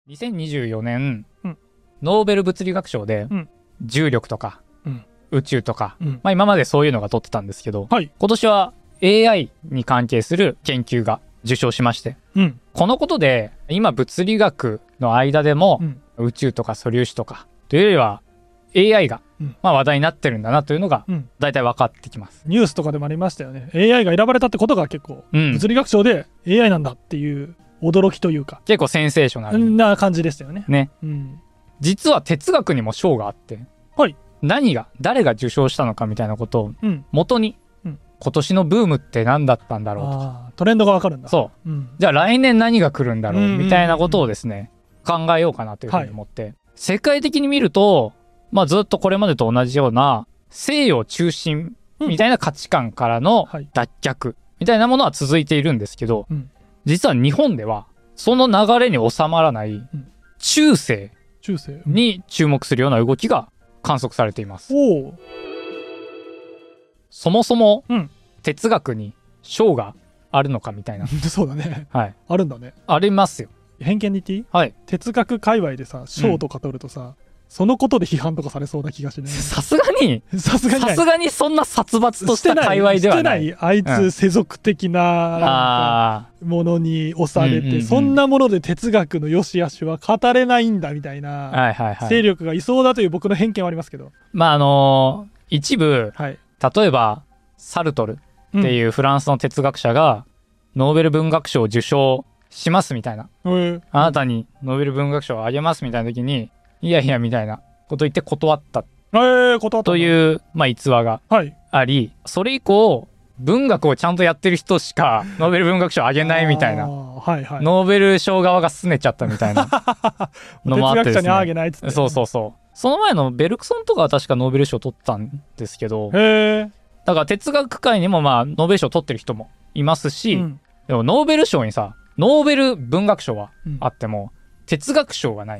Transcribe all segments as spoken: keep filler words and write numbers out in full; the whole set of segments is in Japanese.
にせんにじゅうよねん、 うん、 ノーベル物理学賞で、うん、重力とか、うん、宇宙とか、うん、まあ今までそういうのが取ってたんですけど、はい、今年は エーアイ に関係する研究が受賞しまして、うん、このことで今物理学の間でも、うん、宇宙とか素粒子とかというよりは エーアイ が、うんまあ、話題になってるんだなというのが大体分かってきます、 うん、ニュースとかでもありましたよね。 エーアイ が選ばれたってことが結構、うん、物理学賞で エーアイ なんだっていう驚きというか結構センセーショナルな感じでしたよね。 ね、うん、実は哲学にも賞があって、はい、何が誰が受賞したのかみたいなことを元に、うん、今年のブームって何だったんだろうとか、 トレンドが分かるんだ。 そう、うん、じゃあ来年何が来るんだろうみたいなことをですね、考えようかなというふうに思って、はい、世界的に見ると、まあ、ずっとこれまでと同じような西洋中心みたいな価値観からの脱却みたいなものは続いているんですけど、うん、実は日本ではその流れに収まらない中世に注目するような動きが観測されています。おそもそも哲学に賞があるのかみたいなそうだね、はい、あるんだね。 ありますよ。 偏見に言っていい？はい。哲学界隈でさ賞とか取るとさ、うんそのことで批判とかされそうな気がしね。 さすがにさすがにさすがにそんな殺伐とした界隈ではない。 してないあいつ、うん、世俗的なものに押されて、うんうんうん、そんなもので哲学の良し悪しは語れないんだみたいな、はいはいはい、勢力がいそうだという僕の偏見はありますけど。 まああのー、一部、はい、例えばサルトルっていうフランスの哲学者がノーベル文学賞を受賞しますみたいな、うん、あなたにノーベル文学賞をあげますみたいな時にいやいやみたいなこと言って断ったという、まあ、逸話があり、はい、それ以降文学をちゃんとやってる人しかノーベル文学賞あげないみたいな、はいはい、ノーベル賞側が拗ねちゃったみたいなのもあってですね、哲学者にあげないっつって、そうそうそう、その前のベルクソンとかは確かノーベル賞取ったんですけど、へだから哲学界にもまあノーベル賞取ってる人もいますし、うん、でもノーベル賞にさノーベル文学賞はあっても、うん哲学賞がない、うん、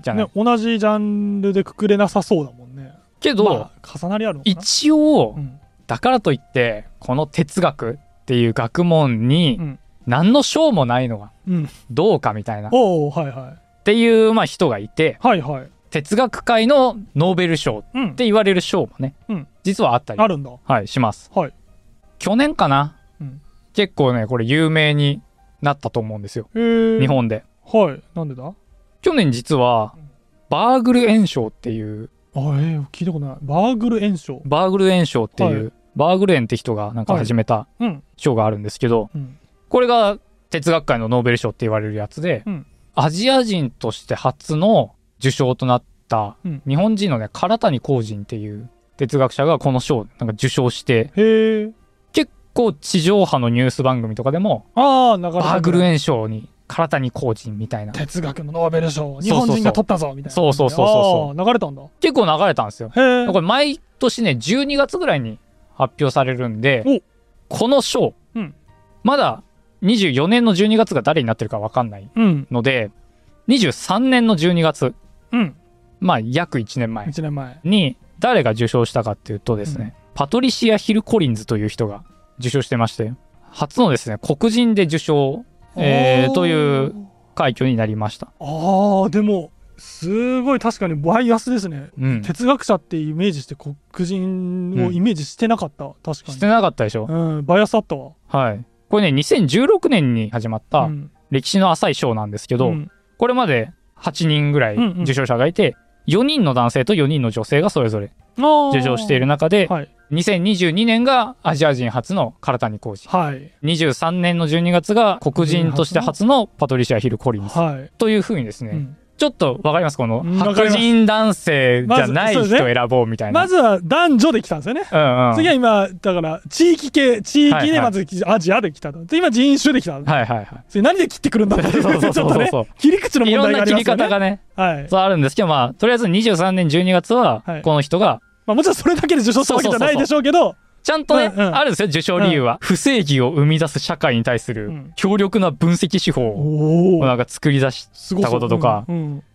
じゃない、ね、 同じジャンルでくくれなさそうだもんね。 けど、まあ、重なりあるのかな。一応、うん、だからといってこの哲学っていう学問に何の賞もないのがどうかみたいな、うんおはいはい、っていう、まあ、人がいて、はいはい、哲学界のノーベル賞って言われる賞もね、うん、実はあったり、 あるんだ、 はい、します、はい、去年かな、うん、結構ねこれ有名になったと思うんですよ、日本で。 はい、なんでだ？ 去年実はバーグル炎症っていうあ、えー、聞いたことない。バーグル炎症バーグル炎症っていう、はい、バーグル炎って人がなんか始めた賞があるんですけど、はいうん、これが哲学界のノーベル賞って言われるやつで、うん、アジア人として初の受賞となった日本人のね唐谷公人っていう哲学者がこの賞なんか受賞して、へー結構地上波のニュース番組とかでもあバーグル炎症に唐谷公人みたいな哲学のノーベル賞日本人が取ったぞみたいな、 そうそうそうそうそう流れたんだ。 結構流れたんですよ。へこれ毎年ねじゅうにがつぐらいに発表されるんで、この賞、うん、まだにじゅうよねんのじゅうにがつが誰になってるか分かんないので、うん、にじゅうさんねんのじゅうにがつ、うん、まあ約いちねんまえに誰が受賞したかっていうとですね、うん、パトリシア・ヒル・コリンズという人が受賞してまして、初のですね黒人で受賞えー、という快挙になりました。 あーでもすごい確かにバイアスですね、うん、哲学者ってイメージして黒人をイメージしてなかった、うん、確かにしてなかったでしょ、 うん、バイアスあったわ。 はいこれねにせんじゅうろくねんに始まった歴史の浅い賞なんですけど、うん、これまではちにんぐらい受賞者がいて、うんうん、よにんの男性とよにんの女性がそれぞれ受賞している中で、はい、にせんにじゅうにねんがアジア人初の唐谷公人、はい、にじゅうさんねんのじゅうにがつが黒人として初のパトリシア・ヒル・コリンズ、はい、というふうにですね、うん、ちょっとわかりますこの白人男性じゃない人を選ぼうみたいな、 まずは男女で来たんですよね、うんうん、次は今だから地域系地域でまずアジアで来たと、はいはい、今人種で来た、はいはいはい、それ何で切ってくるんだってちょっとね切り口の問題がありますよね。いろんな切り方がね、はい、そうあるんですけど、まあとりあえずにじゅうさんねんじゅうにがつはこの人が、はいまあ、もちろんそれだけで受賞したわけじゃないでしょうけど、 ちゃんとね、うんうん、あるんですよ受賞理由は、うん、不正義を生み出す社会に対する強力な分析手法をなんか作り出したこととか、うんうん、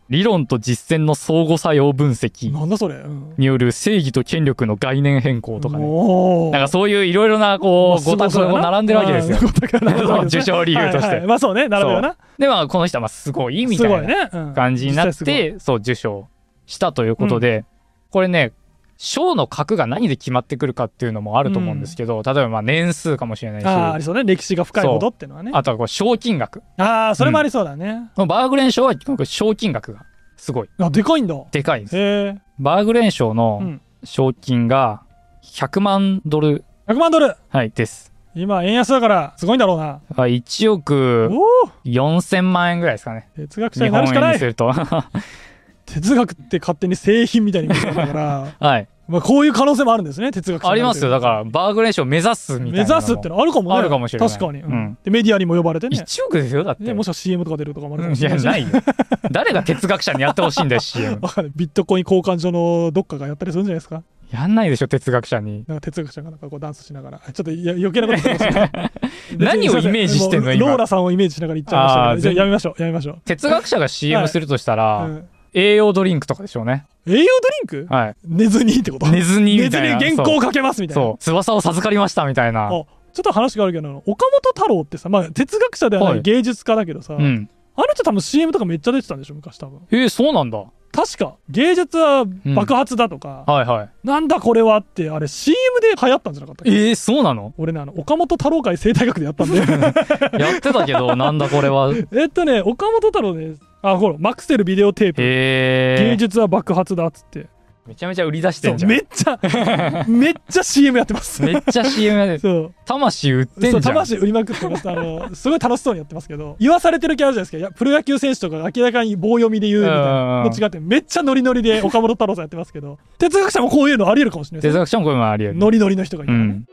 理論と実践の相互作用分析なんだそれ、うん、 による正義と権力の概念変更とかね、なんかそういういろいろなこうごたくが並んでるわけですよ、受賞理由として、はいはい、 まあそうね、並ぶよな。 でまあこの人はまあすごいみたいな感じになって、ねうん、そう受賞したということで、うん、これね賞の格が何で決まってくるかっていうのもあると思うんですけど、うん、例えばまあ年数かもしれないし、 あありそうね、歴史が深いほどっていうのはね。 あとはこう賞金額、 ああそれもありそうだね、 うん、バーグレン賞は賞金額がすごい、 あでかいんだ、 でかいんです。 へバーグレン賞の賞金がひゃくまんドル、 ひゃくまんドル、 はいです。 今円安だからすごいんだろうな。 いちおくよんせんまんえんぐらいですかね、 哲学者になるしかない。 日本円にすると哲学って勝手に製品みたいに見えるから、 はいまあこういう可能性もあるんですね、哲学者。 ありますよ。だからバーグレン賞を目指すみたいな、 目指すってのあるかもね。 あるかもしれない。 確かに、うんうん、でメディアにも呼ばれてね。 いちおくですよだって、 ね、もしくは シーエム とか出るとかもあるかもしれない。 いやないよ誰が哲学者にやってほしいんだよシーエムビットコイン交換所のどっかがやったりするんじゃないですか。 やんないでしょ哲学者に。 なんか哲学者がなんかこうダンスしながらちょっと余計なこと言ってますね何をイメージしてんの今。 ローラさんをイメージしながら言っちゃいましたけど、じゃあやめましょうやめましょう。 哲学者が シーエム するとしたら、はいうん栄養ドリンクとかでしょうね。 栄養ドリンク、はい、寝ずにってこと。 寝ずにみたいな。 寝ずに原稿をかけますみたいな。 そう翼を授かりましたみたいな。 あちょっと話があるけど岡本太郎ってさ、まあ、哲学者ではない芸術家だけどさ、はいうん、あの人多分 シーエム とかめっちゃ出てたんでしょ昔多分。 えー、そうなんだ。 確か芸術は爆発だとか、うんはいはい、なんだこれはってあれ シーエム で流行ったんじゃなかったっけ。 えー、そうなの。 俺ねあの岡本太郎会生態学でやったんでやってたけどなんだこれはえっとね岡本太郎ねあほらマクセルビデオテープ芸術は爆発だっつってめちゃめちゃ売り出してんじゃん。 めっちゃめっちゃ シーエム やってますめっちゃ シーエム やってるそう魂売ってんじゃん。そう魂売りまくってますあのすごい楽しそうにやってますけど言わされてるキャラじゃないですか。いやプロ野球選手とかが明らかに棒読みで言うみたいなの違ってめっちゃノリノリで岡本太郎さんやってますけど哲学者もこういうのありえるかもしれないです、ね、 哲学者もこういうのありえる。 ノリノリの人がいたらね、うん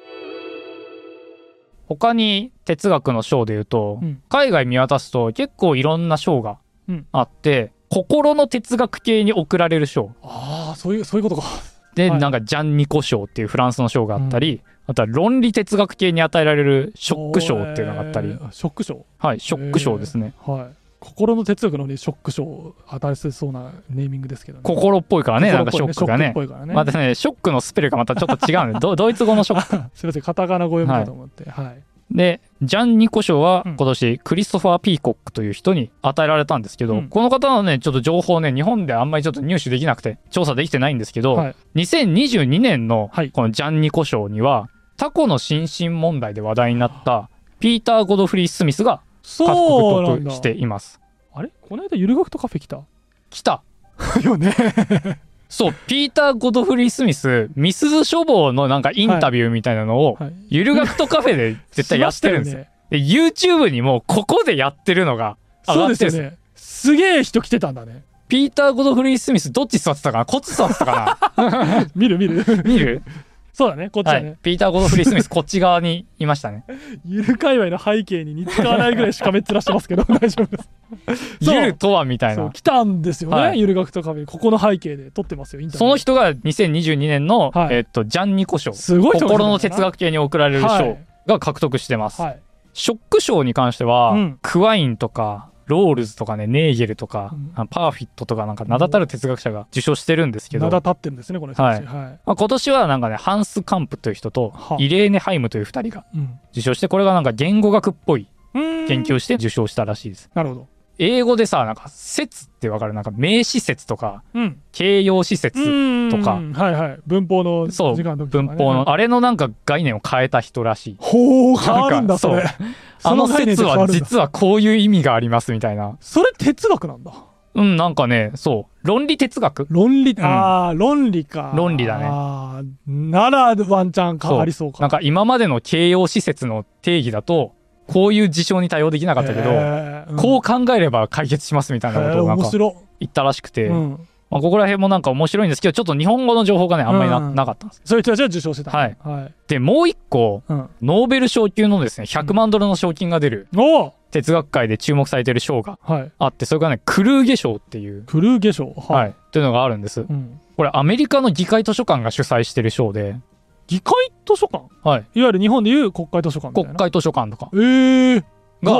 他に哲学の賞でいうと、うん、海外見渡すと結構いろんな賞があって、うん、心の哲学系に贈られる賞。 ああそういうそういうことか。 で、はい、なんかジャン・ニコ賞っていうフランスの賞があったり、うん、あとは論理哲学系に与えられるショック賞っていうのがあったり、えー、 ショック賞はいショック賞ですね、 えー、はい心の哲学の、ね、ショック賞を与えそうなネーミングですけどね。 心っぽいからね、なんかショックがね。 ねまたね、ショックのスペルがまたちょっと違うね。ド, ドイツ語のショック。 すみません、カタカナ語読むかと思って。はい。はい、 で、ジャン・ニコ賞は今年クリストファー・ピーコックという人に与えられたんですけど、うん、この方のね、ちょっと情報ね、日本であんまりちょっと入手できなくて、調査できてないんですけど、はい、にせんにじゅうにねんのこのジャン・ニコ賞には、タコの心身問題で話題になったピーター・ゴドフリー・スミスが獲得しています。 あれこの間ゆる学とカフェ来た来たよねそうピーター・ゴドフリー・スミスミスズ書房のなんかインタビューみたいなのを、はいはい、ゆる学とカフェで絶対やってるんですよ。ね、で YouTube にもここでやってるのが上がってるんですよ。 そうですよね。すげえ人来てたんだね。 ピーター・ゴドフリー・スミスどっち座ってたかなこっち座ってたかな見る見る見るそうだねこっちだね、はい、 ピーター・ゴドフリー・スミスこっち側にいましたね。 ゆる界隈の背景に似つかわないぐらいしかめっ面してますけど大丈夫ですゆるとはみたいな来たんですよね、はい、ゆる学とカフェここの背景で撮ってますよインタビュー。 その人がにせんにじゅうにねんの、はいえー、っとジャン・ニコ賞すごい心の哲学系に贈られる賞が獲得してます、はい、ショック賞に関しては、うん、クワインとかロールズとかねネーゲルとか、うん、パーフィットとかなんか名だたる哲学者が受賞してるんですけど、 名だたってるんですねこの人たち、はいはいまあ、今年はなんかねハンス・カンプという人とイレーネ・ハイムというふたりが受賞して、これがなんか言語学っぽい研究をして受賞したらしいです。 なるほど。 英語でさなんか説ってわかるなんか名詞説とか、うん、形容詞説とか、 はいはい、文法の時間の時とか、ね、 文法のあれのなんか概念を変えた人らしい。 ほう変わるんだそれ。 あの説は実はこういう意味がありますみたいな。 それ哲学なんだ。 うんなんかねそう論理哲学論理、うん、ああ論理か。 論理だね。 あならワンチャン変わりそうか。 なんか今までの形容詞説の定義だとこういう事象に対応できなかったけど、うん、こう考えれば解決しますみたいなことをなんか言ったらしくて、うんまあ、ここら辺もなんか面白いんですけどちょっと日本語の情報がねあんまり な,、うん、なかったんです。 そういう人たちは受賞してた、 はいはい、でもう一個、うん、ノーベル賞級のですねひゃくまんドルの賞金が出る、うん、哲学界で注目されている賞があって、それがねクルーゲ賞っていうクルーゲ賞、はいはい、というのがあるんです、うん、これアメリカの議会図書館が主催してる賞で。 議会図書館、はい、いわゆる日本でいう国会図書館みたいな。 国会図書館とかえー、が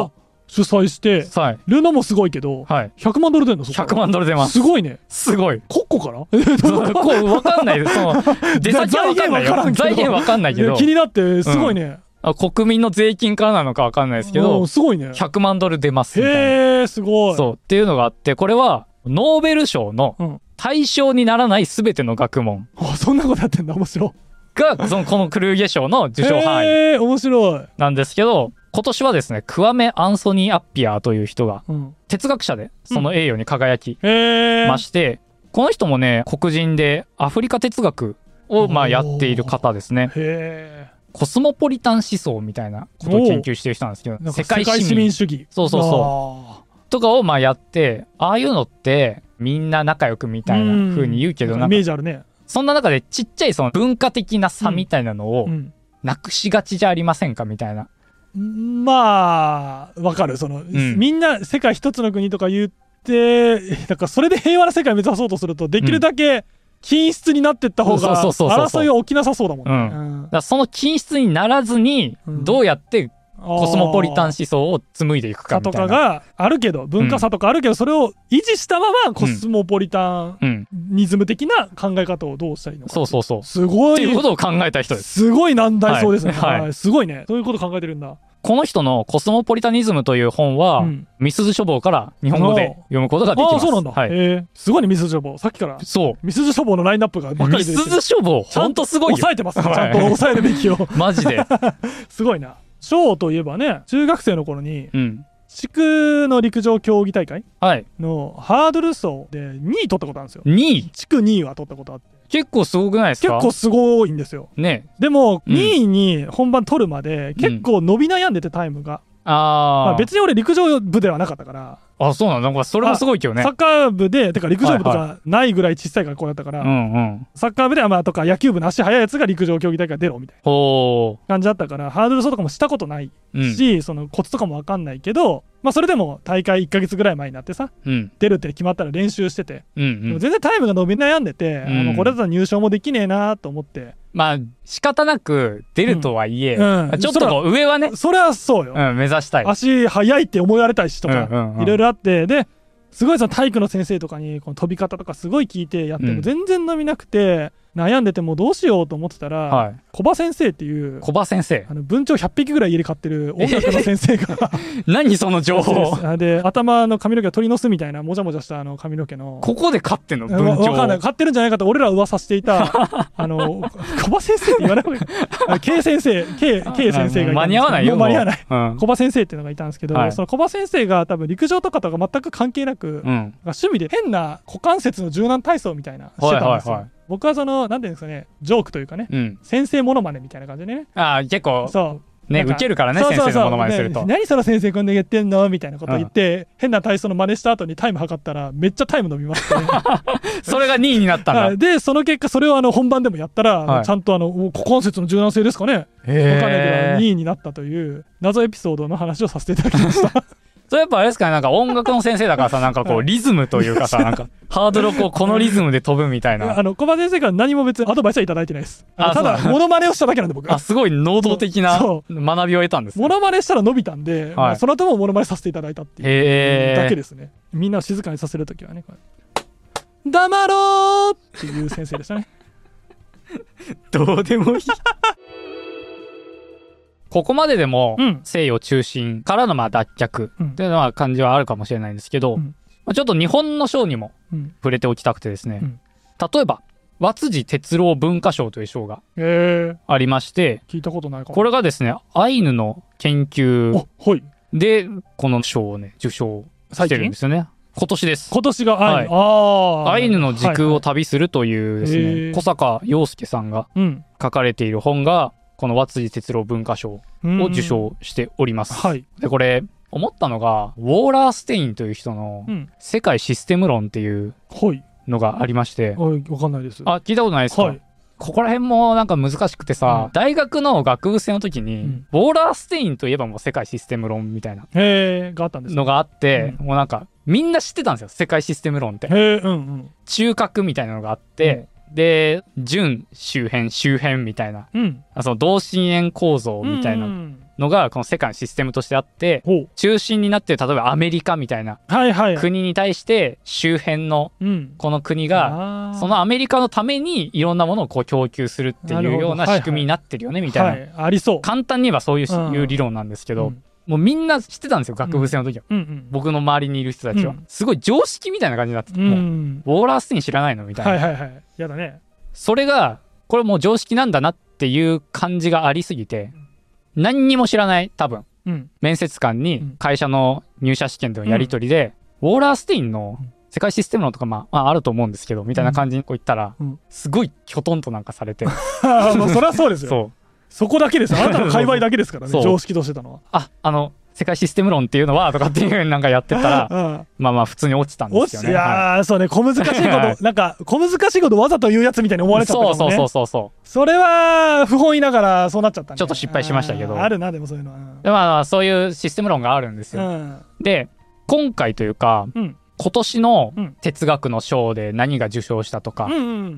主催して、はい、ルノもすごいけど、はい、ひゃくまんドル出るの？そこひゃくまんドル出ます。 すごいね。 すごい。 国庫からこう分かんないその出先は分かんないよ。財源分かんないけど気になってすごいね、 うん、国民の税金からなのか分かんないですけど、 すごいね。 ひゃくまんドル出ますみたいな。 へー、すごい。 そうっていうのがあって、これはノーベル賞の対象にならない全ての学問、 うん、あ、そんなことやってんだ。面白い。 がそのこのクルーゲ賞の受賞範囲面白いなんですけど、今年はですね、クワメ・アンソニー・アッピアーという人が、うん、哲学者でその栄誉に輝きまして、うん、この人もね、黒人でアフリカ哲学をまあやっている方ですね。へー。コスモポリタン思想みたいなことを研究してる人なんですけど、 世界市民主義、 そうそうそうとかをまあやって、ああいうのってみんな仲良くみたいな風に言うけど、 なんかイメージあるね。 そんな中でちっちゃいその文化的な差みたいなのをなくしがちじゃありませんかみたいな。 まあわかる。その、うん、みんな世界一つの国とか言ってだからそれで平和な世界を目指そうとするとできるだけ均質になっていった方が争いは起きなさそうだもんね。 うん、だからその均質にならずにどうやってコスモポリタン思想を紡いでいくかみたいなとかがあるけど、文化差とかあるけど、それを維持したままコスモポリタニズム的な考え方をどうしたらいいのか、 そうそうそう、 すごいっていうことを考えた人です。 すごい難題そうですね、 はいはい、 すごいね。そういうこと考えてるんだ。 この人のコスモポリタニズムという本は、うん、ミスズ書房から日本語で読むことができます。 ああ、そうなんだ、はい、えー、すごいね。ミスズ書房、さっきからそうミスズ書房のラインナップがばっかり出てる。 ミスズ書房ほんとすごいよ。 抑えてますね、ちゃんと抑えるべきをマジですごいな。賞といえばね、中学生の頃に、うん、地区の陸上競技大会のハードル走でにい取ったことあるんですよ。 にい地区にいは取ったことあって、 結構すごくないですか？ 結構すごいんですよ、ね、でも、うん、にいに本番取るまで結構伸び悩んでて、タイムが、うん、あ、まあ、別に俺陸上部ではなかったから。 あ、そうなんだ。なんかそれもすごいけどね。 サッカー部で、てか陸上部とかないぐらい小さい学校だったから、はいはい、うんうん、サッカー部ではまあとか野球部の足速いやつが陸上競技大会出ろみたいな感じだったから、ハードル走とかもしたことないし、うん、そのコツとかも分かんないけど、まあそれでも大会いっかげつぐらい前になってさ、うん、出るって決まったら練習してて、うんうん、でも全然タイムが伸び悩んでて、うん、あのこれだったら入賞もできねえなと思って、 まあ仕方なく出るとはいえ、うんうん、ちょっとこう上はね、 それはそうよ、 うん、目指したい。 足速いって思われたいしとか、うんうんうん、いろいろあって、ですごいその体育の先生とかにこの飛び方とかすごい聞いてやっても全然伸びなくて、悩んでてもうどうしようと思ってたら、はい、小葉先生っていう小葉先生、 あの文鳥ひゃっぴきぐらい家で飼ってる音楽の先生が何その情報で、頭の髪の毛が鳥の巣みたいなもじゃもじゃしたあの髪の毛の、 ここで飼ってんの文鳥？ わかんない、飼ってるんじゃないかと俺らは噂していたあの小葉先生って言わない方がいいK 先生 K, K 先生がいたんですけど、 間に合わないよ、 もう間に合わない、うん、小葉先生っていうのがいたんですけど、はい、その小葉先生が多分陸上とかとか全く関係なく、うん、趣味で変な股関節の柔軟体操みたいなしてたんですよ、はいはいはい。僕はそのなんていうんですかね、ジョークというかね、うん、先生モノマネみたいな感じでね、 ああ結構そうね、ウケるからね、先生のモノマネすると、ね、 何その先生こんな言ってんのみたいなこと言って、うん、変な体操の真似した後にタイム測ったらめっちゃタイム伸びまして、ね、 それがにいになったんだ。 でその結果それをあの本番でもやったら、はい、ちゃんとあの股関節の柔軟性ですかね、分かんないけどにいになったという謎エピソードの話をさせていただきましたそれやっぱあれですかね、なんか音楽の先生だからさ、なんかこうリズムというかさ、なんかハードルをこうこのリズムで飛ぶみたいな。 あの小葉先生から何も別にアドバイスはいただいてないです。あただモノマネをしただけなんで僕。 あ、すごい能動的な学びを得たんです、ね。 モノマネしたら伸びたんで、はい、まあ、その後もモノマネさせていただいたっていうだけですね。みんなを静かにさせるときはね、これ黙ろうっていう先生でしたね。 どうでもいい。ここまででも西洋中心からのまあ脱却っていうのは感じはあるかもしれないんですけど、うん、まあ、ちょっと日本の賞にも触れておきたくてですね、うん、例えば和辻哲郎文化賞という賞がありまして、 聞いたことないかも。 これがですねアイヌの研究でこの賞をね受賞してるんですよね。今年です。 今年がアイヌ、 はい、あアイヌの時空を旅するというですね、はいはい、小坂陽介さんが書かれている本がこの和辻哲郎文化賞を受賞しております、はい、でこれ思ったのがウォーラーステインという人の世界システム論っていうのがありまして、 はい、わかんないです。 あ、聞いたことないですか、はい、ここら辺もなんか難しくてさ、うん、大学の学部生の時に、うん、ウォーラーステインといえばもう世界システム論みたいなのがあって、うん、もうなんかみんな知ってたんですよ、世界システム論って。へ、うんうん、中核みたいなのがあって、うん、で準周辺周辺みたいな、うん、その同心円構造みたいなのがこの世界のシステムとしてあって、うん、中心になっている例えばアメリカみたいな国に対して周辺のこの国がそのアメリカのためにいろんなものをこう供給するっていうような仕組みになってるよねみたいな、はいはい、 ありそう。 簡単に言えばそういう、うん、いう理論なんですけど、うん、もうみんな知ってたんですよ学部生の時は、うんうんうん、僕の周りにいる人たちは、うん、すごい常識みたいな感じになってて、うん、もうウォーラーステイン知らないのみたいな、 はいはいはい、やだね。 それがこれもう常識なんだなっていう感じがありすぎて、何にも知らない多分、うん、面接官に会社の入社試験でのやり取りで、うん、ウォーラーステインの世界システム論とか、まあ、まああると思うんですけどみたいな感じにこう言ったら、うん、すごいきょとんとなんかされてまあそりゃそうですよ。そうそこだけですあなたの界隈だけですからね常識としてたのは。 ああの世界システム論っていうのはとかっていう風になんかやってたら、うん、まあまあ普通に落ちたんですよね。 いやー、はい、そうね、小難しいことなんか小難しいことわざと言うやつみたいに思われちゃったからね。 そうそうそうそうそれは不本意ながらそうなっちゃったね。 ちょっと失敗しましたけど。 あるなでもそういうのは、うん、 でまあそういうシステム論があるんですよ、うん、で今回というか、うん、今年の哲学の賞で何が受賞したとか、うんうん、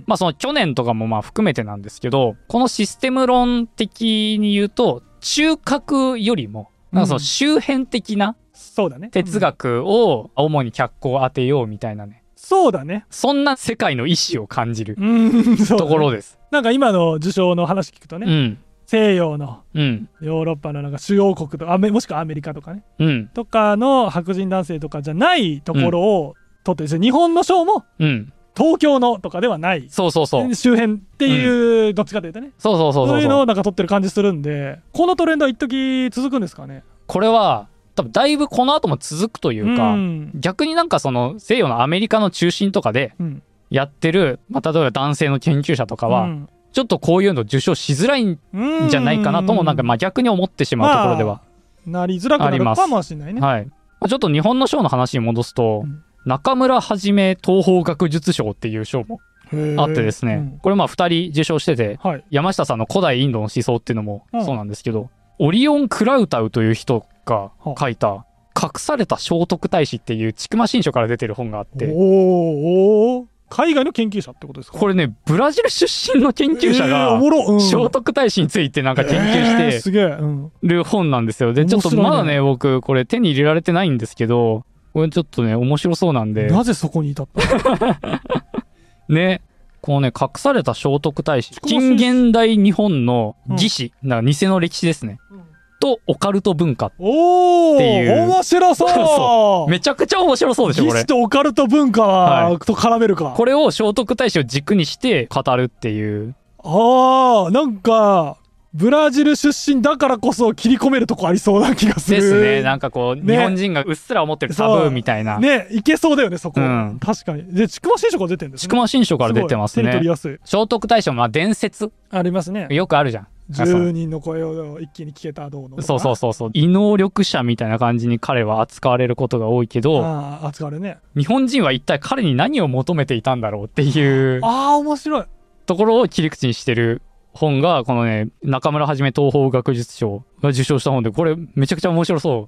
まあその去年とかもまあ含めてなんですけど、このシステム論的に言うと中核よりもなんかその周辺的な哲学を主に脚光を当てようみたいなね、 そうだね、 そんな世界の意志を感じるところです、 ね、なんか今の受賞の話聞くとね、うん、西洋の、うん、ヨーロッパのなんか主要国とかもしくはアメリカとかね、うん、とかの白人男性とかじゃないところを取ってですね、うん、日本の賞も、うん東京のとかではない、 そうそうそう周辺っていう、うん、どっちかというとね、 そうそうそうそう、 そういうのをなんか取ってる感じするんで、このトレンドは一時続くんですかね。 これは多分だいぶこの後も続くというか、うん、逆になんかその西洋のアメリカの中心とかでやってる、まあ、例えば男性の研究者とかは、うん、ちょっとこういうの受賞しづらいんじゃないかなともなんかまあ逆に思ってしまうところでは、 まあ、なりづらくなるかもしれないね。 はい、ちょっと日本の賞の話に戻すと、うん中村はじめ東方学術賞っていう賞もあってですね、うん、これまあふたり受賞してて、はい、山下さんの古代インドの思想っていうのもそうなんですけど、うん、オリオン・クラウタウという人が書いた隠された聖徳太子っていう千曲新書から出てる本があって、 おー海外の研究者ってことですか。 これねブラジル出身の研究者が聖徳太子についてなんか研究してる本なんですよ。でちょっとまだね僕これ手に入れられてないんですけど、これちょっとね面白そうなんで。 なぜそこに至ったのね、このね隠された聖徳太子、近現代日本の義史、うん、なんか偽の歴史ですね、うん、とオカルト文化っていう。 おー面白そうそうめちゃくちゃ面白そうでしょこれ。 義史とオカルト文化は、はい、と絡めるか。 これを聖徳太子を軸にして語るっていう。 あーなんかブラジル出身だからこそ切り込めるとこありそうな気がするですね。なんかこう、ね、日本人がうっすら思ってるタブーみたいなね、いけそうだよねそこ、うん、確かに。で千曲新書から出てるんですね。 千曲新書から出てますね。 手に取りやすい。 聖徳太子もまあ伝説ありますね。 よくあるじゃん。 じゅうにんの声を一気に聞けたどうの。 そうそうそうそう。異能力者みたいな感じに彼は扱われることが多いけど、 ああ扱われるね。 日本人は一体彼に何を求めていたんだろうっていうああ面白いところを切り口にしてる本がこのね中村はじめ東方学術賞が受賞した本で、これめちゃくちゃ面白そう。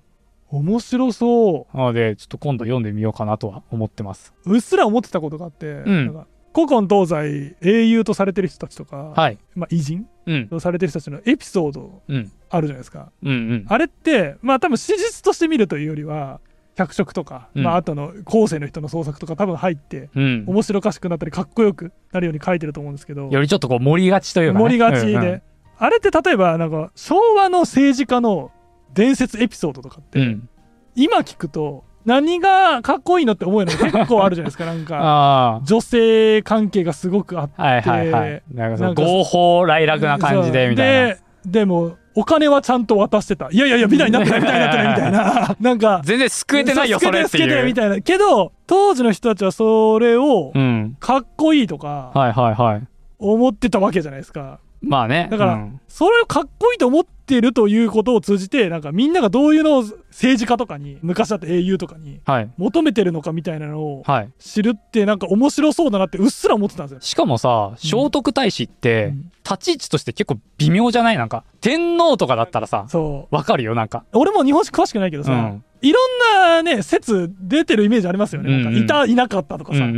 面白そうなのでちょっと今度読んでみようかなとは思ってます。 うっすら思ってたことがあって、うん、なんか古今東西英雄とされてる人たちとか、はいまあ、偉人、うん、とされてる人たちのエピソードあるじゃないですか、うんうんうん、あれってまあ多分史実として見るというよりは脚色とか、うんまあ後の後世の人の創作とか多分入って、うん、面白おかしくなったりかっこよくなるように書いてると思うんですけど、 よりちょっとこう盛りがちというか、ね、 盛りがちで、うんうん、あれって例えばなんか昭和の政治家の伝説エピソードとかって、うん、今聞くと何がかっこいいのって思うの結構あるじゃないですか。なんか女性関係がすごくあって、はいはいはい、 なんかその合法来楽な感じでみたいな。 で、でもお金はちゃんと渡してた。いやいやいやみたいになってないみたいになってないみたいな。なんか全然救えてないよそれっていう。救えてないみたいな。けど当時の人たちはそれをかっこいいとか思ってたわけじゃないですか。 まあね。 だから、うん、それをかっこいいと思ってるということを通じて、なんかみんながどういうのを政治家とかに、昔だって英雄とかに求めてるのかみたいなのを知るってなんか面白そうだなってうっすら思ってたんですよ。 しかもさ、聖徳太子って立ち位置として結構微妙じゃない？なんか天皇とかだったらさ、わかるよなんか。 俺も日本史詳しくないけどさ、うん、いろんなね説出てるイメージありますよね。うんうん、なんかいたいなかったとかさ。うんうん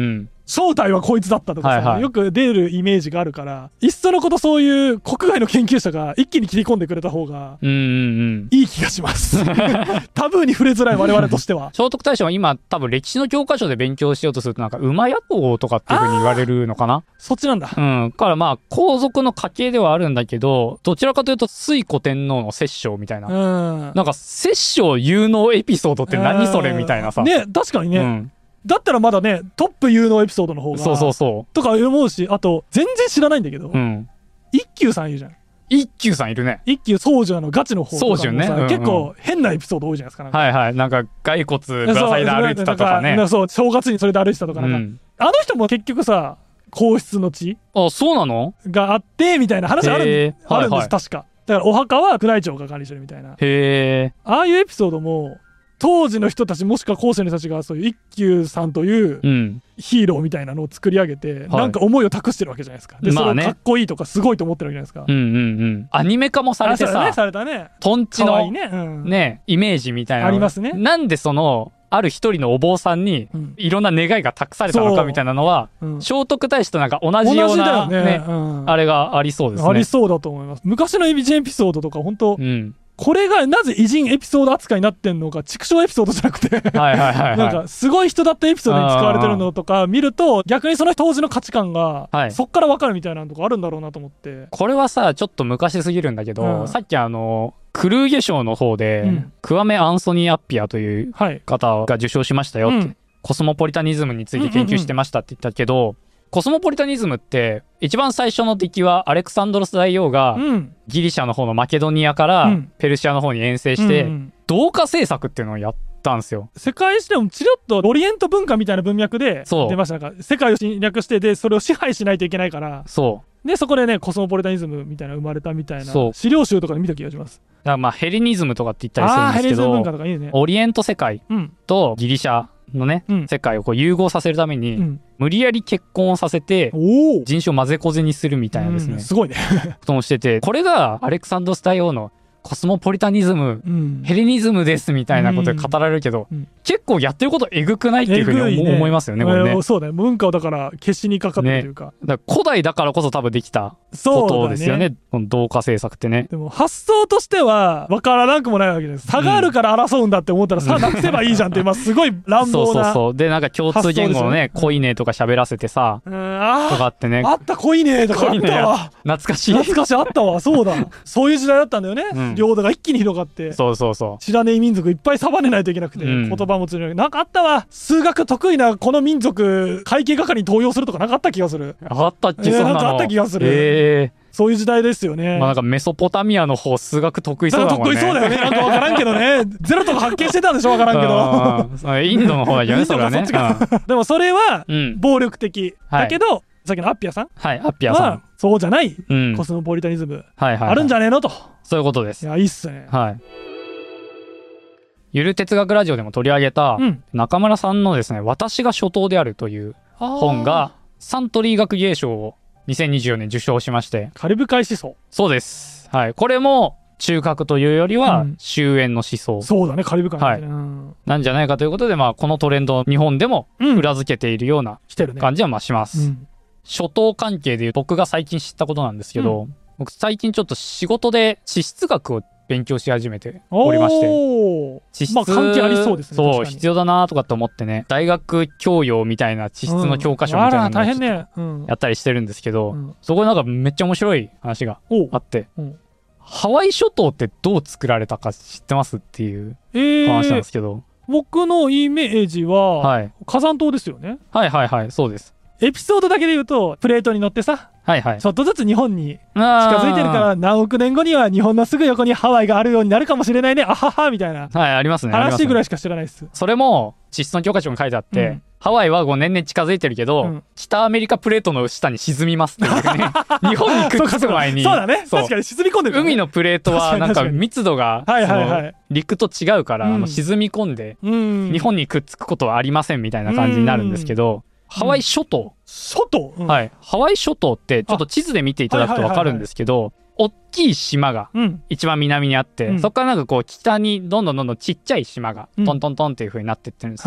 正体はこいつだったとかさ、はいはい、よく出るイメージがあるから、いっそのことそういう国外の研究者が一気に切り込んでくれた方がいい気がしますタブーに触れづらい我々としては。 聖徳太子は今多分歴史の教科書で勉強しようとするとなんか馬野党とかっていう風に言われるのかな。 そっちなんだ。 うんからまあ皇族の家系ではあるんだけど、どちらかというと推古天皇の摂政みたいな、うんなんか摂政有能エピソードって何それみたいなさ。 ね確かにね、うんだったらまだねトップ有能エピソードの方がそうそうそうとか思うし、あと全然知らないんだけど、うん、一休さんいるじゃん。 一休さんいるね。 一休宗樹のガチの方とかもさ、 ねうんうん、 結構変なエピソード多いじゃないですか。なんかはいはいなんか骸骨ぶら下げて歩いてたとかね。 そうそう正月にそれで歩いてたとかなんか、うん、あの人も結局さ皇室の地あそうなのがあってみたいな話あるんです、はいはい、確かだからお墓は宮内庁が管理してるみたいな。 へーああいうエピソードも当時の人たちもしくは後世の人たちがそういう一休さんというヒーローみたいなのを作り上げて、うん、なんか思いを託してるわけじゃないですか。で、それをかっこいいとかすごいと思ってるわけじゃないですか。 うんうんうん。アニメ化もされてさ、 ね、されたね。 トンチのね、うん、ねイメージみたいなありますね。 なんでそのある一人のお坊さんにいろんな願いが託されたのかみたいなのは、うん、聖徳太子となんか同じような、ねねうん、あれがありそうですね。 ありそうだと思います。昔の偉人エピソードとか本当、うんこれがなぜ偉人エピソード扱いになってんのか畜生エピソードじゃなくてなんかすごい人だったエピソードに使われてるのとか見ると逆にその当時の価値観がそっから分かるみたいなのとかあるんだろうなと思って、はい、 これはさちょっと昔すぎるんだけど、うん、さっきあのクルーゲ賞の方で、うん、クワメ・アンソニー・アッピアという方が受賞しましたよって、うん、コスモポリタニズムについて研究してましたって言ったけど、うんうんうんコスモポリタニズムって一番最初の敵はアレクサンドロス大王がギリシャの方のマケドニアからペルシアの方に遠征して同化政策っていうのをやったんですよ。 世界史でもチロッとオリエント文化みたいな文脈で出ました。なんか世界を侵略してでそれを支配しないといけないからそうでそこでねコスモポリタニズムみたいな生まれたみたいな資料集とかで見た気がします。 だからまあヘレニズムとかって言ったりするんですけど、 文化とかいいね、 オリエント世界とギリシャのね、うん、世界をこう融合させるために、うん、無理やり結婚をさせて人種を混ぜこぜにするみたいなですね、 うん、すごいねこともしてて、これがアレクサンドロス大王のコスモポリタニズム、うん、ヘレニズムですみたいなことで語られるけど、うん、結構やってることえぐくないっていうふうに、ね、思いますよねこれね、 えー、そうだね文化をだから消しにかかってるというか、ね、 だから古代だからこそ多分できたことですよね、この同化政策ってね。 でも発想としては分からなくもないわけです。差があるから争うんだって思ったら、うん、差なくせばいいじゃんって今すごい乱暴なそうそうそうでなんか共通言語のねコイネとか喋らせてさ、うん、あとかあってねあったコイネとかあったわ懐かしい懐かしいあったわそうだそういう時代だったんだよね、うん、領土が一気に広がってそうそうそう知らねえ民族いっぱい束ねないといけなくて、うん、言葉も通じないなんかあったわ数学得意なこの民族会計係に登用するとかなかった気がする。 あったっけ、えー、そんなのなんかあった気がする、 えーそういう時代ですよね。 まあなんかメソポタミアの方数学得意そうだもんね。 得意そうだよね。なんかわからんけどね。ゼロとか発見してたんでしょわからんけど。 インドの方だよねそれはね。 でもそれは暴力的、うん、だけど、はい、さっきのアッピアさんはいアッピアさんそうじゃない、うん、コスモポリタニズム、はいはいはい、あるんじゃねえのと。 そういうことです。 いやいいっすね。 はい。ゆる哲学ラジオでも取り上げた中村さんのですね、私が初等であるという本がサントリー学芸賞をにせんにじゅうよねん受賞しまして。 カリブ海思想。 そうです。はい。これも中核というよりは終焉の思想、うん、 そうだねカリブ海、ね、 はい、なんじゃないかということで、まあ、このトレンドを日本でも裏付けているような感じはまあします、うん、初等関係でいう僕が最近知ったことなんですけど、うん、僕最近ちょっと仕事で地質学を勉強し始めておりまして、 地質、まあ、関係ありそうですね。 そう必要だなとかって思ってね、大学教養みたいな地質の教科書みたいなのを、うんねうん、やったりしてるんですけど、うん、そこでなんかめっちゃ面白い話があって、うん、ハワイ諸島ってどう作られたか知ってますっていう話なんですけど、 えー、僕のイメージは、はい、火山島ですよね。 はいはいはいそうです。 エピソードだけで言うとプレートに乗ってさ、はいはい、ちょっとずつ日本に近づいてるから何億年後には日本のすぐ横にハワイがあるようになるかもしれないねあははみたいな、 はいありますね話ぐらいしか知らないです。 それも地質の教科書に書いてあって、うん、ハワイはこう年々近づいてるけど、うん、北アメリカプレートの下に沈みますっていうね日本にくっつく前にそうだね確かに沈み込んでる、ね、 海のプレートはなんか密度が陸と違うから、うん、あの沈み込んで、うん、日本にくっつくことはありませんみたいな感じになるんですけど、うんハワイ諸島、 諸島、 うん、はい。ハワイ諸島ってちょっと地図で見ていただくと分かるんですけど、大きい島が一番南にあって、うん、そこからなんかこう北にどんどんどんどんちっちゃい島がトントントンっていう風になってってるんですね。うんはい、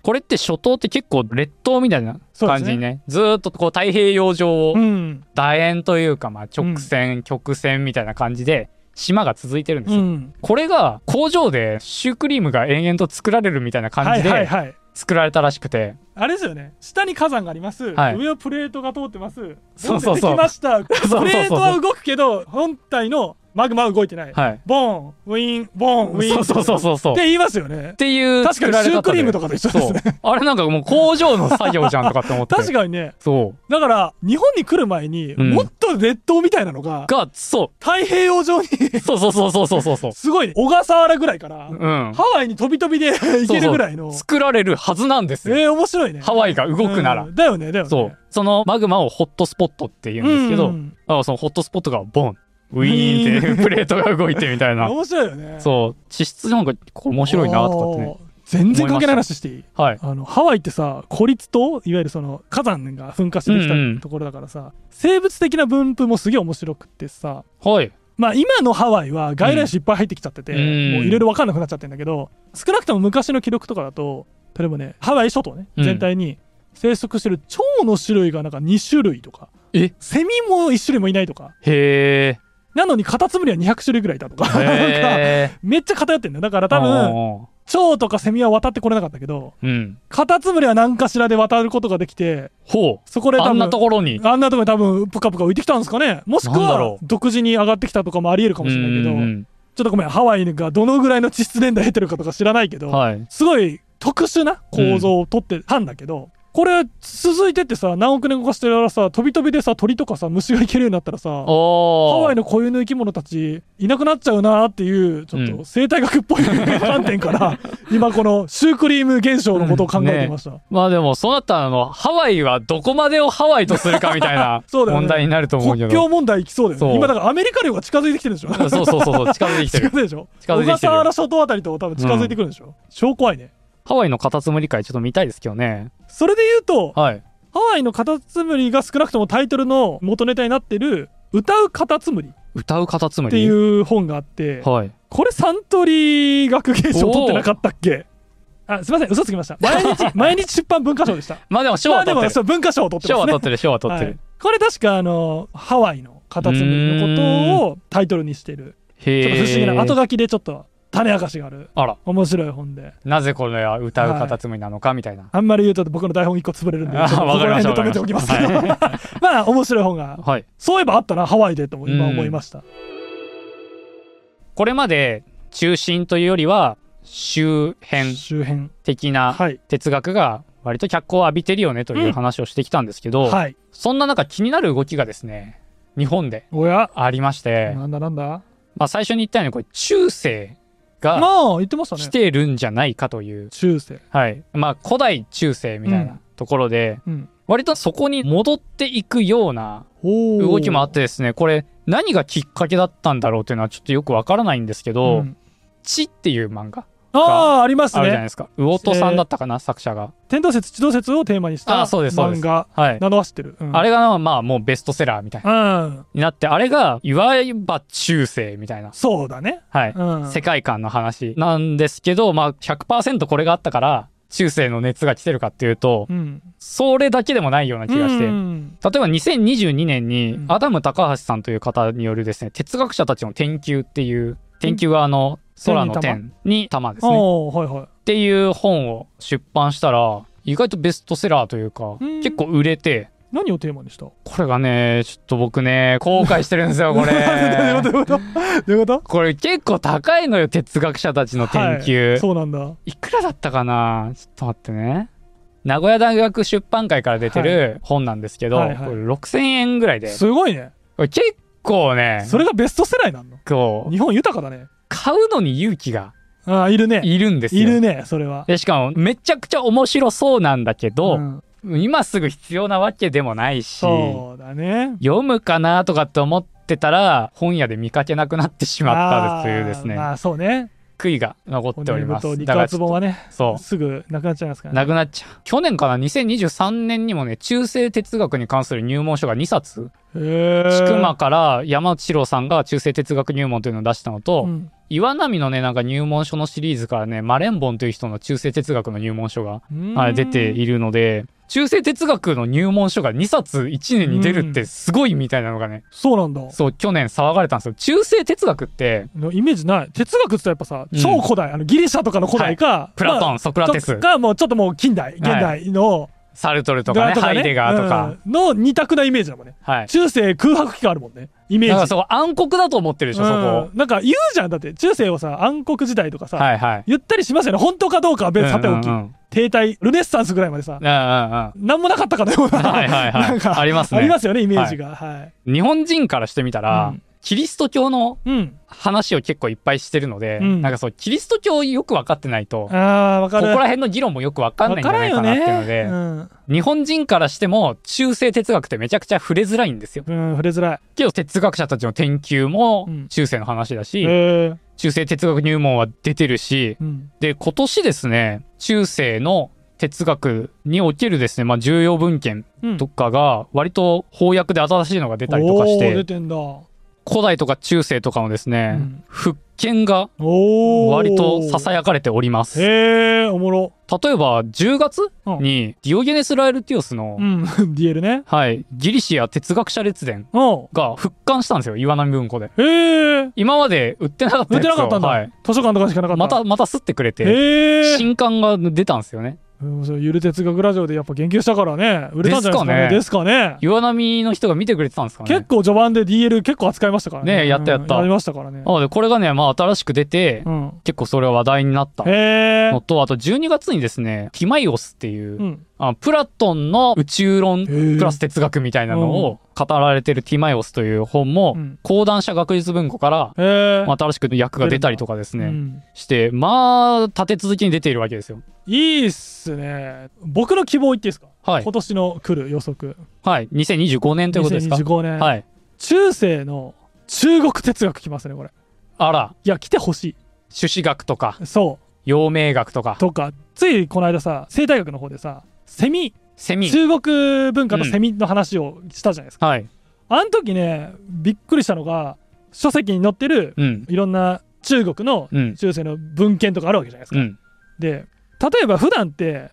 これって初冬って結構列島みたいな感じに ね, ねずーっとこう太平洋上を楕円というか、まあ直線、うん、曲線みたいな感じで島が続いてるんですよ、うん、これが工場でシュークリームが延々と作られるみたいな感じで作られたらしくて、はいはいはい、 あれですよね、下に火山があります、はい、上をプレートが通ってます、 そうそうそう、 できました、プレートは動くけど本体のマグマは動いてない、はい、ボーンウィンボーンウィン、 そうそうそうそうって言いますよね。 っていう確かにシュークリームとかと一緒ですね。 あれなんかもう工場の作業じゃんとかって思って確かにね。 そうだから日本に来る前に、うん、もっと列島みたいなのががそう太平洋上にそうそうそうそうそうそうすごい、ね、小笠原ぐらいから、うん、ハワイに飛び飛びで行けるぐらいのそうそう作られるはずなんですよ。 えー、面白いね。 ハワイが動くなら、 うん、だよねだよね。 そうそのマグマをホットスポットって言うんですけど、うんうん、あそのホットスポットがボンウィーンってプレートが動いてみたいな面白いよね。 そう地質なんか面白いなとかってね。 全然関係ない話していい？ はい、 あのハワイってさ、孤立島、いわゆるその火山が噴火してきたところだからさ、うんうん、生物的な分布もすげえ面白くってさ、 はい、 まあ今のハワイは外来種いっぱい入ってきちゃってて、うん、もういろいろ分かんなくなっちゃってるんだけど、少なくとも昔の記録とかだと、例えばねハワイ諸島ね、うん、全体に生息してる蝶の種類がなんかに種類とか、えセミもいち種類もいないとか、 へー、 なのにカタツムリはにひゃく種類ぐらいいたとかなんかめっちゃ偏ってんだよ。だから多分蝶とかセミは渡ってこれなかったけど、うん、カタツムリは何かしらで渡ることができて、 ほう、 そこで多分あんなところにあんなところに多分プカプカ浮いてきたんですかね。もしくは独自に上がってきたとかもありえるかもしれないけど、うんうん、ちょっとごめん、ハワイがどのぐらいの地質年代経てるかとか知らないけど、はい、すごい特殊な構造をとってたんだけど、うん、これ続いてってさ、何億年動かしてるからさ、飛び飛びでさ鳥とかさ虫がいけるようになったらさ、ハワイの固有の生き物たちいなくなっちゃうなっていうちょっと生態学っぽい、うん、観点から今このシュークリーム現象のことを考えてました、うんね、 まあでもそうなったらあのハワイはどこまでをハワイとするかみたいな問題になると思うけど、 国境問題いきそうだよね。今だからアメリカ領が近づいてきてるんでしょ。 そうそうそうそう近づいてきてる近づいてるでしょ。小笠原諸島あたりと多分近づいてくるんでしょ、うん、超怖いね。 ハワイのカタツムリ界ちょっと見たいですけどね。 それで言うと、 はい、 ハワイのカタツムリが少なくともタイトルの元ネタになってる歌うカタツムリ歌うカタツムリっていう本があって、 はい、 これサントリー学芸賞取ってなかったっけ？あ、すいません、嘘つきました。毎日毎日出版文化賞でした。 まあでも賞は取ってる、まあ、でもそう文化賞を取ってますね。 賞は取ってる賞は取ってる、はい、 これ確かあのハワイのカタツムリのことをタイトルにしてる、ちょっと不思議な後書きでちょっと種明かしがある、あら面白い本で、 なぜこれは歌うカタツムリなのかみたいな、はい、 あんまり言うと僕の台本いっこ潰れるんで、ここら辺で止めておきますけど、はい、まあ面白い本が、はい、そういえばあったなハワイでと今思いました。 これまで中心というよりは周辺的な哲学が割と脚光を浴びてるよねという話をしてきたんですけど、うんはい、そんな中気になる動きがですね日本でありまして、 なんだなんだ、 まあ、最初に言ったようにこれ中世が来てるんじゃないかという、 中世、 はい、まあ古代中世みたいなところで、うんうん、割とそこに戻っていくような動きもあってですね、これ何がきっかけだったんだろうというのはちょっとよくわからないんですけど、うん、地っていう漫画ああありますね、 あるじゃないですか。魚戸さんだったかな、えー、作者が天動説地動説をテーマにした漫画、はい、名のは知ってる、うん、 あれがまあもうベストセラーみたいな、うん、になって、あれがいわば中世みたいな、 そうだね、 はい、うん、世界観の話なんですけど、まあ ひゃくパーセント これがあったから中世の熱が来てるかっていうと、うん、それだけでもないような気がして、うん、例えばにせんにじゅうにねんにアダム高橋さんという方によるですね、哲学者たちの研究っていう、研究はあの空の点に玉ですね、はいはい、っていう本を出版したら意外とベストセラーというか結構売れて、 何をテーマにした？これがねちょっと僕ね後悔してるんですよこれ。 どういうこと？どういうこと？ これ結構高いのよ、哲学者たちの研究、はい、 そうなんだ。 いくらだったかな、ちょっと待ってね、名古屋大学出版会から出てる本なんですけど、はいはいはい、これろくせんえんぐらいで、 すごいね。 これ結構ね、 それがベストセラーになるの？こう日本豊かだね。 買うのに勇気があいるねいるんですよ。 いるね、それは。 でしかもめちゃくちゃ面白そうなんだけど、うん、今すぐ必要なわけでもないし、 そうだね、 読むかなとかって思ってたら本屋で見かけなくなってしまったというですね。 まあそうね、 悔いが残っております。 骨太肉厚本はね、 そうすぐなくなっちゃいますからね。なくなっちゃう。去年かな、にせんにじゅうさんねんにもね、中世哲学に関する入門書がにさつ、千曲から山内史郎さんが中世哲学入門というのを出したのと、うん、岩波のね、なんか入門書のシリーズからね、マレンボンという人の中世哲学の入門書が出ているので、中世哲学の入門書がにさついちねんに出るってすごいみたいなのがね、 そうなんだ。 そう、去年騒がれたんですよ。中世哲学ってイメージない。哲学ってやっぱさ、超古代、うん、あのギリシャとかの古代か、はい、 プラトン、まあ、ソクラテスか、もうちょっともう近代現代の、はい、 サルトルとかね、ハイデガーとか、 うん、の二択なイメージだもんね、はい、中世空白期間あるもんね、イメージ。だからそこ暗黒だと思ってるでしょ、うん、そこなんか言うじゃん。だって中世をさ、暗黒時代とかさ、はいはい、言ったりしますよね。本当かどうかは別さておき、うんうんうん、停滞ルネッサンスぐらいまでさ、うんうんうん、何もなかったかのような、はいはいはい、なんかありますね、ありますよね、イメージが、はいはい、 日本人からしてみたら、うん、キリスト教の話を結構いっぱいしてるので、うん、なんかそうキリスト教よく分かってないと、あー、分かる、ここら辺の議論もよく分かんないんじゃないかなっていうので、うん、日本人からしても中世哲学ってめちゃくちゃ触れづらいんですよ。 うん、触れづらいけど哲学者たちの研究も中世の話だし、うん、中世哲学入門は出てるし、うん、で今年ですね、中世の哲学におけるですね、まあ、重要文献とかが割と翻訳で新しいのが出たりとかして、 おー、出てんだ。 古代とか中世とかのですね、うん、復権が割とささやかれております。 へー、おもろ。 例えばじゅうがつにディオゲネス・ラエルティオスの、 うん、ディエルね、 はい、ギリシア哲学者列伝が復刊したんですよ、岩波文庫で。 へー。 今まで売ってなかったやつを、売ってなかったんだ、 はい、図書館とかしかなかった。 またまた吸ってくれて新刊が出たんですよね。 うん、そゆる哲学ラジオでやっぱ言及したからね、売れたんじゃないですかね。ですかね。 岩波の人が見てくれてたんですかね。 結構序盤で ディーエル 結構扱いましたからね。 ね、やったやった、 うん、やりましたからね。 なのでこれがね、まあ新しく出て、うん、結構それは話題になったのと、あとじゅうにがつにですね、ティマイオスっていう、うん、あプラトンの宇宙論プラス哲学みたいなのを語られてるティマイオスという本も、うん、講談社学術文庫から、まあ、新しく訳が出たりとかですね、うん、してまあ立て続きに出ているわけですよ。 いいっすね。僕の希望言っていいですか、はい、今年の来る予測。 はい、にせんにじゅうごねんということですか。 にせんにじゅうごねん、 はい、 中世の中国哲学来ますね、これ。 あら、 いや来てほしい。 朱子学とか、 そう陽明学とかとか、ついこの間さ、生態学の方でさ、セミセミ中国文化のセミの話をしたじゃないですか、うん、はい、あの時ね、びっくりしたのが、書籍に載ってる、うん、いろんな中国の中世の文献とかあるわけじゃないですか、うん、で例えば普段って、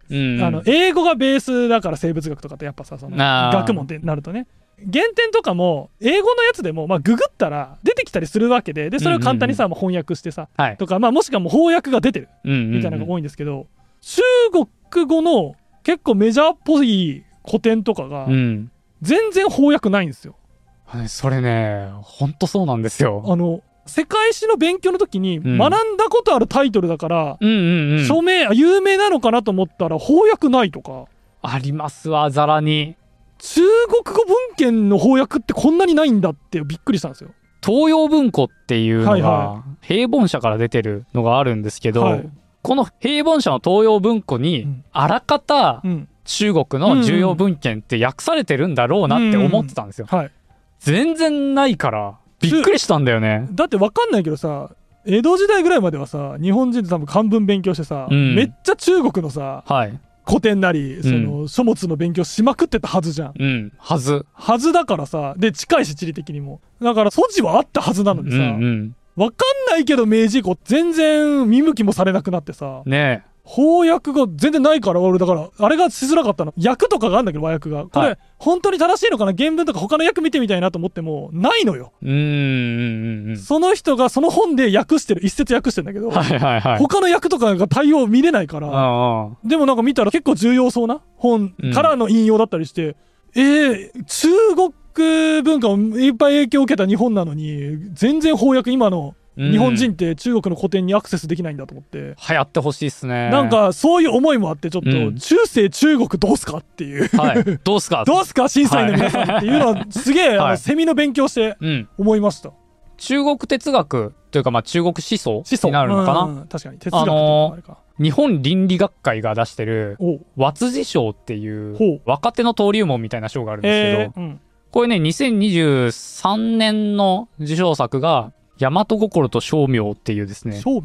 うんうん、あの英語がベースだから生物学とかってやっぱさ、その学問ってなるとね、原点とかも英語のやつでも、まあ、ググったら出てきたりするわけで、でそれを簡単にさ、うんうんうん、翻訳してさ、はい、とか、まあ、もしくはもう翻訳が出てるみたいなのが多いんですけど、うんうんうん、中国語の結構メジャーっぽい古典とかが全然翻訳ないんですよ、 うん、それねほんとそうなんですよ。 あの世界史の勉強の時に学んだことあるタイトルだから、うんうんうん、署名有名なのかなと思ったら翻訳ないとかありますわ、ざらに。 中国語文献の翻訳ってこんなにないんだってびっくりしたんですよ。 東洋文庫っていうのが、はいはい、平凡社から出てるのがあるんですけど、はい、この平凡社の東洋文庫に、うん、あらかた、うん、中国の重要文献って訳されてるんだろうなって思ってたんですよ、うんうんはい、全然ないからびっくりしたんだよね。 だって分かんないけどさ、江戸時代ぐらいまではさ、日本人って多分漢文勉強してさ、うん、めっちゃ中国のさ、はい、古典なりその、うん、書物の勉強しまくってたはずじゃん、 うん、はずはずだからさ、で近いし地理的にも、だから素地はあったはずなのにさ、うんうん、分かんないけど明治以降全然見向きもされなくなってさ、ねえ、翻訳が全然ないから、俺だからあれがしづらかったの。訳とかがあるんだけど、和訳がこれ、はい、本当に正しいのかな、原文とか他の訳見てみたいなと思ってもないのよ。うーん、その人がその本で訳してる、一節訳してるんだけど、はいはいはい、他の訳とかが対応見れないから、ああ、でもなんか見たら結構重要そうな本からの引用だったりして、うん、えー、中国文化をいっぱい影響を受けた日本なのに全然翻訳、今の日本人って中国の古典にアクセスできないんだと思って、 流行ってほしいっすね。 なんかそういう思いもあって、ちょっと、うん、中世中国どうすかっていう、はい、 どうすかどうすか審査員の皆さんっていうのはすげえ、はい、あのセミの勉強して思いました、うん、 中国哲学というか、まあ、中国思想になるのかな、うん、 確かに哲学っていうのあれか、 あのー、日本倫理学会が出してる和辻賞っていう若手の登竜門みたいな賞があるんですけど、えーうん、これねにせんにじゅうさんねんの受賞作が大和心と称名っていうですね。 称名、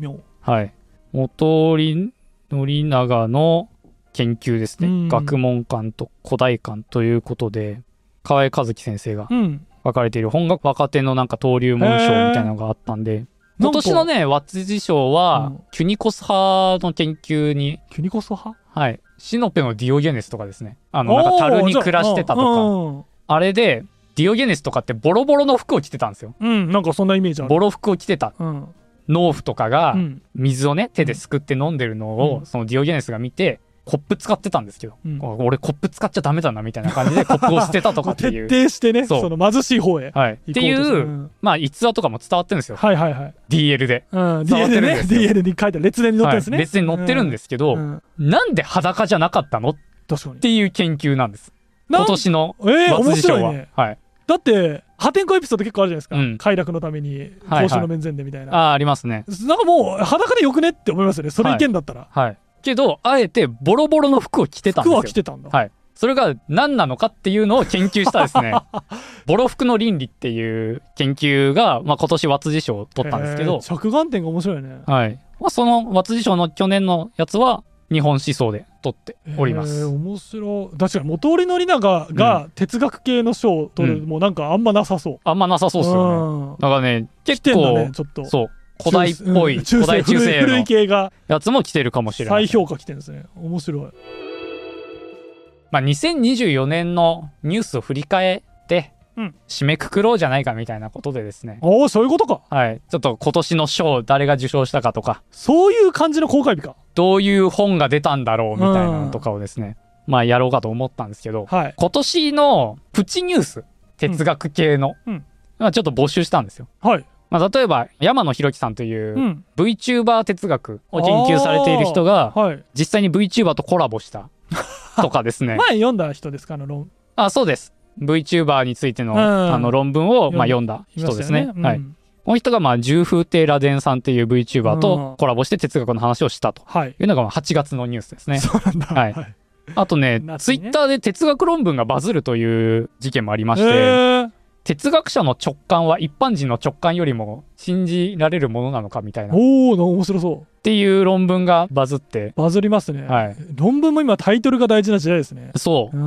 はい。本居宣長の研究ですね。うん、学問観と古代観ということで、河江一樹先生が書かれている本が若手のなんか登竜門賞みたいなのがあったんで、今年のね、和辻賞は、うん、キュニコス派の研究に、 キュニコス派はい。シノペのディオゲネスとかですね。あの、なんか樽に暮らしてたとか、あれで、ディオゲネスとかってボロボロの服を着てたんですよ。 うん、なんかそんなイメージある。 ボロ服を着てた。うん、農夫とかが水をね、手ですくって飲んでるのを、うん、そのディオゲネスが見て、コップ使ってたんですけど、うん、俺コップ使っちゃダメだなみたいな感じでコップを捨てたとかっていう徹底してね、その貧しい方へ、 はい、っていう、うん、まあ逸話とかも伝わってるんですよ。 はいはいはい。 ディーエル で、 うん、伝わってるんですよ。ディーエル ね、ディーエル に書いて列伝に載ってるんですね。 はい、列伝に載ってるんですけど、うん、なんで裸じゃなかったのっていう研究なんです。今年の和辻賞は、えー、面白いね。はい。だって破天荒エピソード結構あるじゃないですか、うん、快楽のために公衆の面前でみたいな、 はいはい、あありますね。 なんかもう裸でよくねって思いますよね、それ意見だったら。 はい、はい、けどあえてボロボロの服を着てたんですよ。 服は着てたんだ。 はい。それが何なのかっていうのを研究したですねボロ服の倫理っていう研究が、まあ、今年和辻賞を取ったんですけど、 着眼点が面白いね。 はい。まあ、その和辻賞の去年のやつは日本思想で取っております。 えー、面白い。確かに本居宣長が哲学系の賞を取る、うん、もうなんかあんまなさそう。 あんまなさそうっすよね。だからね、結構、ね、ちょっとそう古代っぽい、 うん、古代中世の系がやつも来てるかもしれない。 再評価来てるんですね。面白い。 まあ、にせんにじゅうよねんのニュースを振り返ってうん、締めくくろうじゃないかみたいなことでですね。 おお、そういうことか。 はい。ちょっと今年の賞誰が受賞したかとか、 そういう感じの公開日か。 どういう本が出たんだろうみたいなのとかをですね、うん、まあやろうかと思ったんですけど、はい、今年のプチニュース、哲学系の、うん、まあちょっと募集したんですよ。はい。まあ、例えば山野博樹さんという VTuber 哲学を研究されている人が、はい、実際に VTuber とコラボしたとかですね。 前読んだ人ですか、あの論。 あ、そうです。VTuber についての、うん、あの論文を、まあ、読んだ人ですね。ね、うん、はい。この人が、まあ、十風亭螺鈿さんっていう VTuber とコラボして哲学の話をしたというのが、まあ、はちがつのニュースですね。 そうなんだ。はい。 あとね、ね、ツイッターで哲学論文がバズるという事件もありまして、えー、哲学者の直感は一般人の直感よりも信じられるものなのかみたいな。 おー、面白そう。 っていう論文がバズって。 バズりますね。はい。論文も今タイトルが大事な時代ですね。 そう。うん。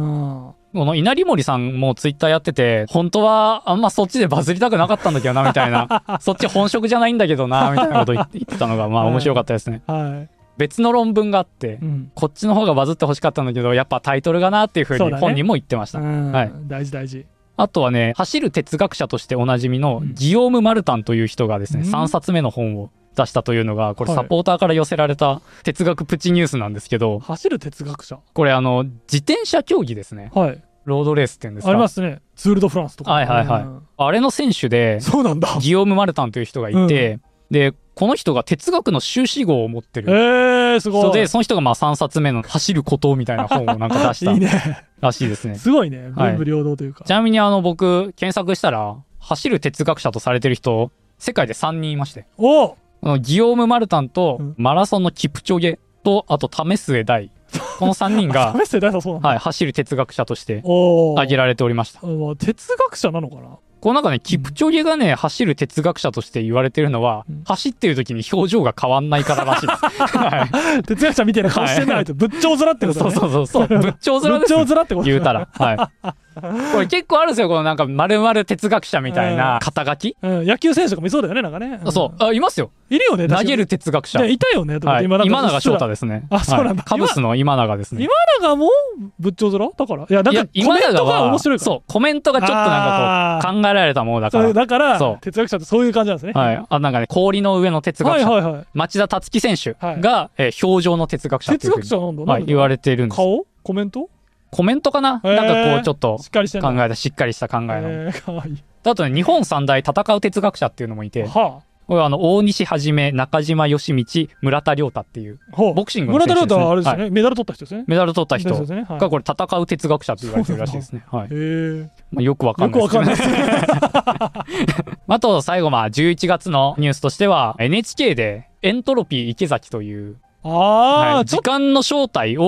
この稲荷森さんもツイッターやってて、本当はあんまそっちでバズりたくなかったんだけどなみたいなそっち本職じゃないんだけどなみたいなこと言ってたのがまあ面白かったですね。はい、はい、別の論文があって、うん、こっちの方がバズってほしかったんだけどやっぱタイトルがなっていう風に本人も言ってました。ね、はい、 大事大事。 あとはね、走る哲学者としておなじみのギオーム・マルタンという人がですね、うん、さんさつめの本を出したというのが、これサポーターから寄せられた哲学プチニュースなんですけど、 走る哲学者、 これあの自転車競技ですね。はい。ロードレースって言うんですか。 ありますね。ツール・ド・フランスとか。 はいはいはい。あれの選手で、 そうなんだ。 ギオーム・マルタンという人がいて、うん、で、この人が哲学の修士号を持ってる。 えー、すごい。 で、その人がまあさんさつめの走ることみたいな本をなんか出した。いいね。らしいですね。 すごいね。文武両道というか。 はい、ちなみにあの僕、検索したら、走る哲学者とされてる人、世界でさんにんいまして。おギオーム・マルタンと、マラソンのキプチョゲと、あと、為末大。このさんにんが、はい、走る哲学者として挙げられておりました。 哲学者なのかな。 この中ね、キプチョゲがね、走る哲学者として言われてるのは、うん、走ってる時に表情が変わんないかららしいです。 はい、哲学者みたいな顔してないと、仏頂面ってことね。 そうそうそう。仏頂面です、ね。 仏頂面ってこと言うたら。はい。これ結構あるんですよ、このなんか丸々哲学者みたいな肩書き、 うんうん、野球選手とかもいそうだよね、なんかね、 うん、そうあいますよ、 いるよね、 投げる哲学者いたよね、 はい、今永翔太ですね。 あ、そうなんだ、 はい、カブスの今永ですね。 今永も仏頂面だから、いや、なんかコメントが面白いから、 そうコメントがちょっとなんかこう考えられたものだから、 だからそう哲学者ってそういう感じなんですね。 はい、あなんかね、氷の上の哲学者、はいはいはい、町田達樹選手が、はい、えー、表情の哲学者っていうふうに、 哲学者なんだ、 はい、言われているんです。 顔コメントコメントかな、えー、なんかこうちょっと考えたしっかりした考えの、 えー、かわいい。 あとね、日本三大戦う哲学者っていうのもいて、はあ、これはあの大西はじめ、中島義道、村田亮太っていう、はあ、ボクシングの選手ですね。 村田亮太はあれですよね、はい、メダル取った人ですね。 メダル取った人がこれ戦う哲学者って言われてるらしいですね。はい、へまあ、よくわかんないですね。よくわかんないですね。あと最後、まあじゅういちがつのニュースとしては エヌエイチケー でエントロピー池崎という、 あ、 はい、時間の正体を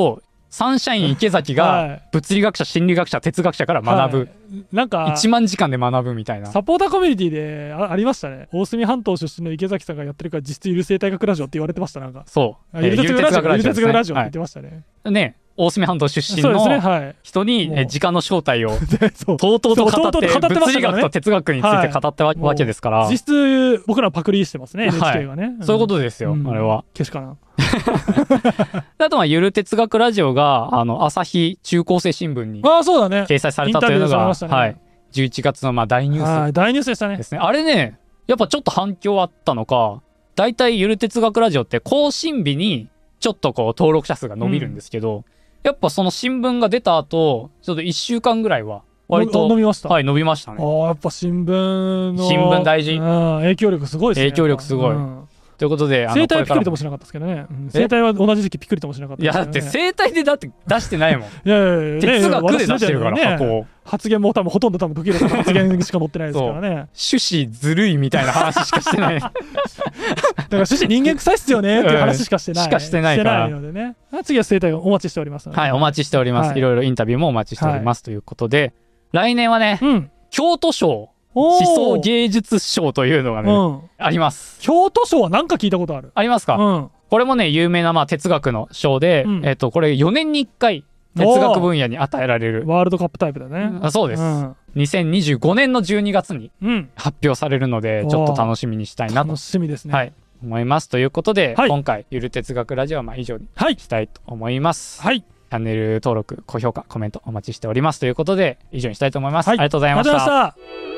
サンシャイン池崎が物理学者、心理学者、哲学者から学ぶ、はい、 なんかいちまんじかんで学ぶみたいなサポーターコミュニティで あ, ありましたね。大隅半島出身の池崎さんがやってるから実質ゆる生態学ラジオって言われてました。なんかそうゆる哲学ラジオ、ゆる哲学ラジオって言ってましたね。 はい、ね大隅半島出身の人に時間の正体をとうとうと語って物理学と哲学について語ったわけですから、 実質僕らパクリしてますね エヌエイチケー がね、はいうん、そういうことですよ、うん、あれは消しかなあとはゆる哲学ラジオがあの朝日中高生新聞に掲載されたというのが、ねはい、じゅういちがつのまあ大ニュース大ニュースでしたね。 ですね。あれねやっぱちょっと反響あったのか、だいたいゆる哲学ラジオって更新日にちょっとこう登録者数が伸びるんですけど、うん、やっぱその新聞が出た後ちょっといっしゅうかんぐらいは割と伸びました。 はい伸びましたね。 ああやっぱ新聞の新聞大事、 うん、影響力すごいですね。 影響力すごい、うん、ということで生態はピクリともしなかったですけどね、うん、生態は同じ時期ピクリともしなかったですけど、ね、 いやだって生態でだって出してないもんいやいやいや哲学で出してるから、ね、箱を発言も多分ほとんど多分時々発言しか載ってないですからね趣旨ずるいみたいな話しかしてないだから趣旨人間臭いっすよねっていう話しかしてない、うん、 しかしてないからしてないのでね。次は生態をお待ちしておりますので、 はいお待ちしております、はい、いろいろインタビューもお待ちしております、はい、ということで来年はね、うん、京都賞思想芸術賞というのがね、うん、あります。 京都賞は何か聞いたことある。 ありますか、うん、これもね有名なまあ哲学の賞で、うん、えっとこれよねんにいっかい哲学分野に与えられるワールドカップタイプだね。 あそうです、うん、にせんにじゅうごねんのじゅうにがつに発表されるので、ちょっと楽しみにしたいなと楽しみですね、 はい、思います。ということで、はい、今回ゆる哲学ラジオはまあ以上にしたいと思います。はい、チャンネル登録高評価コメントお待ちしておりますということで以上にしたいと思います、はい、ありがとうございました。